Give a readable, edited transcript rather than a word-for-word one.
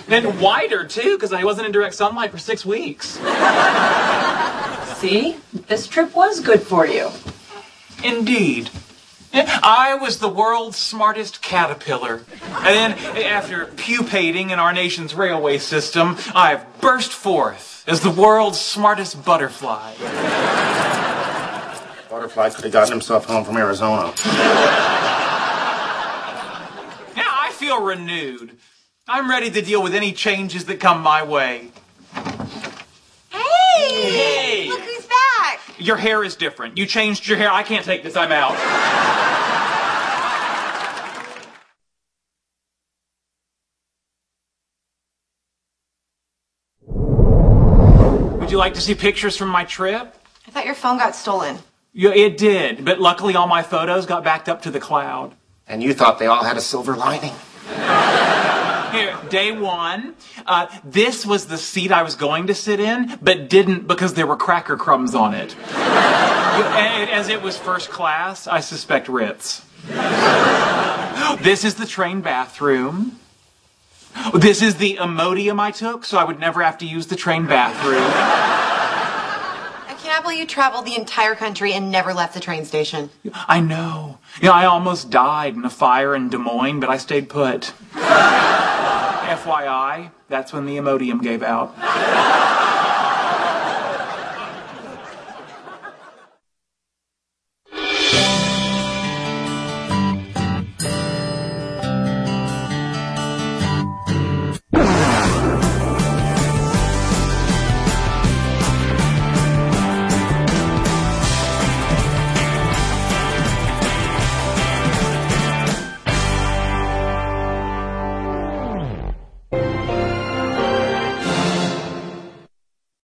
And whiter, too, because I wasn't in direct sunlight for 6 weeks. See? This trip was good for you. Indeed. I was the world's smartest caterpillar. And then, after pupating in our nation's railway system, I've burst forth as the world's smartest butterfly. Butterfly could have gotten himself home from Arizona. Yeah, I feel renewed. I'm ready to deal with any changes that come my way. Hey! Look who's back! Your hair is different. You changed your hair. I can't take this. I'm out. Would you like to see pictures from my trip? I thought your phone got stolen. Yeah, it did, but luckily all my photos got backed up to the cloud. And you thought they all had a silver lining? Here, day one, this was the seat I was going to sit in, but didn't because there were cracker crumbs on it. As it was first class, I suspect Ritz. This is the train bathroom. This is the Imodium I took, so I would never have to use the train bathroom. I cannot believe you traveled the entire country and never left the train station. I know. I almost died in a fire in Des Moines, but I stayed put. FYI, that's when the Imodium gave out.